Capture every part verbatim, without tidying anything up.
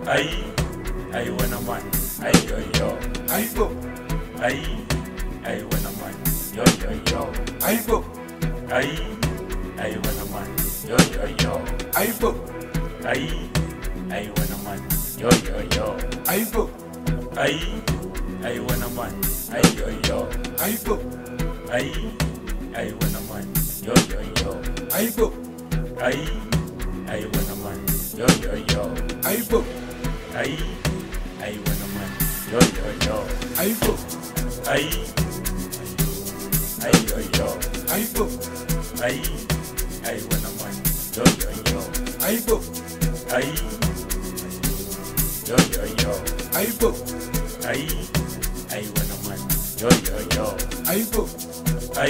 Ay, ay, buena man. Ay, yo, yo. Ay, bo. Ay, ay, buena man. Yo, yo, yo. Ay, bo. Ay, ay, buena man. Yo, yo, yo. Ay, bo. Ay, ay, buena man. Yo, yo, yo. Ay, bo. Ay, ay, buena man. Ay, yo, yo. Ay, bo. Ay, ay, buena man. Yo, yo, yo. Ay, bo. Ay, ay, buena man. Yo, yo, yo. Ay, bo. Ay, ay, buena man. Yo, yo, yo. Ay, bo. Ay, ay, yo, yo. Ay, bo. Ay, ay, buena man. Yo, yo, yo. Ay, bo. Ay, yo, yo, yo. Ay, bo. Ay, ay, buena man. Yo, yo, yo. Ay, bo. Ay,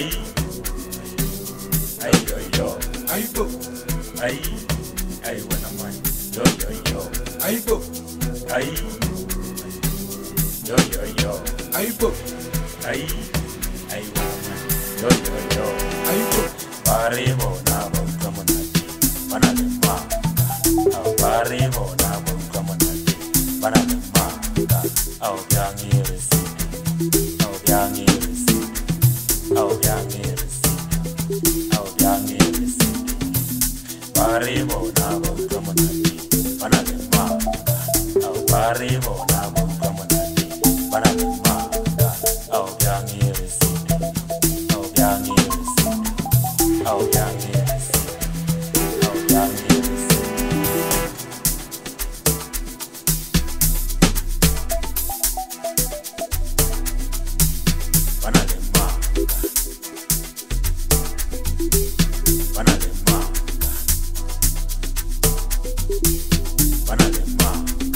ay, yo, yo. Ay, bo. Ay, ay, buena man. Yo, yo, yo. Ay, bo. Ay, yo, yo, yo. Ay, bo. Ay, ay, buena man. Yo, yo, yo. Ay, bo. Paribo na bonga monati, panalema. Au paribo na bonga monati, panalema. Au biangi resi, au biangi resi, au biangi resi, au biangi resi. Paribo na bonga monati, panalema. Au paribo na bonga monati, panalema. Au biangi resi, au biangi resi. Oh, young years. Oh, young years. Panalema. Panalema. Panalema.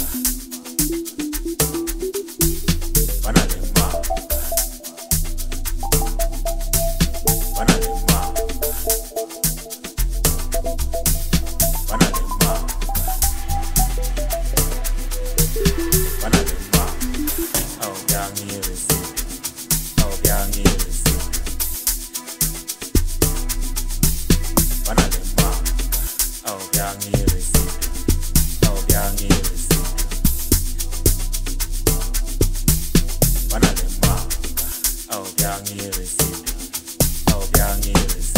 Panalema. Panalema. Panalema. Panalema. Oh, young years. Oh, young years. Panalema. Oh, young years. Oh, young years. Panalema. Oh, young years. Oh, young years.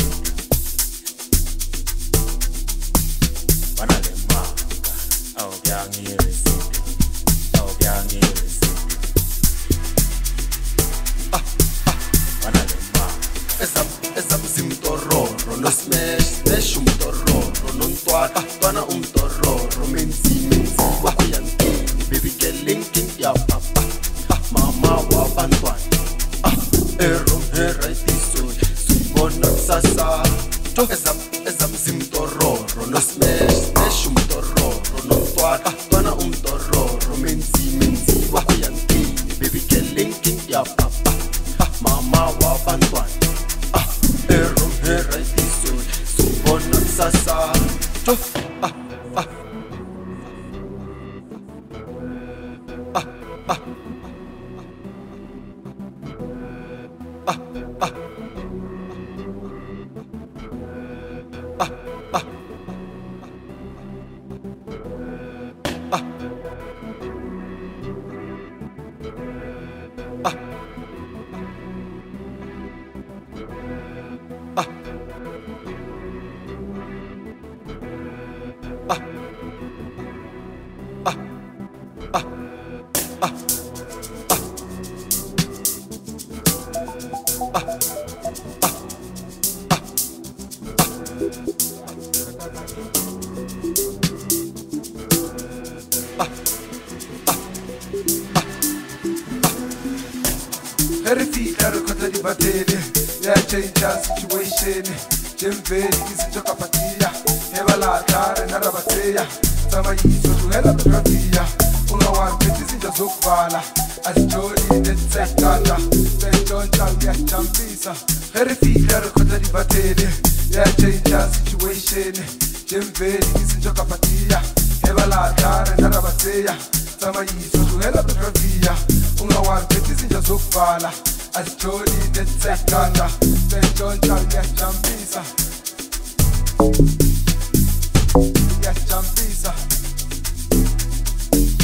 Panalema. Oh, young years. Oh, young years. Panalema. Esam, esam simtororo, no smash, smash um tororo, non tuana, tuana um tororo, menzi, menzi, wahuyantini, baby girl linking ya papa, ah, mama wa bantuan, ah, ero, hera itiso, suibona sasa, to esam, esam simtororo, no smash, smash um tororo, non tuana, tuana um tororo, menzi, menzi, wahuyantini, baby girl linking ya papa, ah, mama wa bantuan. Ero, hera itiso, subona sasa. To, ah, ah. Ah, ah. Ah, ah. Ah, ah. Ah. Ah. Ah. Ah. Ah. Ah. Ah. Verifika rikota ribatele, ya change situation. Jemveli izinjoka patia, heba la tare na rabateya. Sama yiso tuhela turavia, unga wampeti zinja zokubala. Asijoli netsekata, sejon changi ya chambisa. Verifika rikota ribatele, ya change situation. Jemveli izinjoka patia, heba la tare na rabateya. Sama yiso tuhela turavia, unga wampeti zinja zokubala. Asijoli netsekata, sejon changi ya chambisa. Ya chambisa.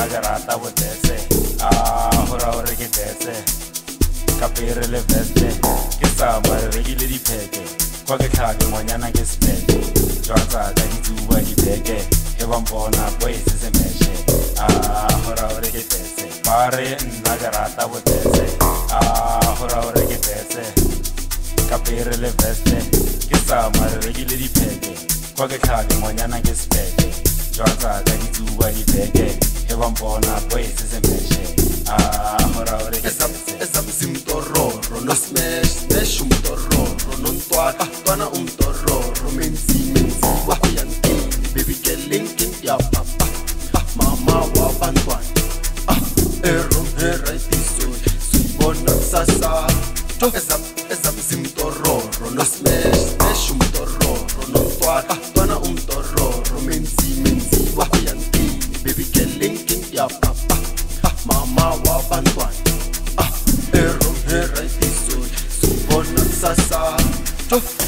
nna ke rata botese a hora hore ke tese ka pere le veste ke sama re rekile dipheke kwa ke tlhake ngwanyana ke spete jwa tsaka ditsuba dibeke e ba mpona bo e se semeshe a hora hore ke tese ba re nna ke rata botese a hora hore ke tese ka pere le veste ke sama re rekile dipheke kwa ke tlhake ngwanyana ke spete jwa tsaka ditsuba dibeke e ba mpona bo e se semeshe a hora hore ke tese ezamzimtororo no smash smash umtororo no ntwana ntwana umtororo menzi menzi wakuyantini baby girl linking ya papa mama wa bantwana ah erom heratiso sibona sasa ezam ezamzimtororo no smash smash umtororo no ntwana ntwana umtororo menzi menzi wakuyantini baby girl linking ya papa mama wa bantwana erom heratiso sibona sasa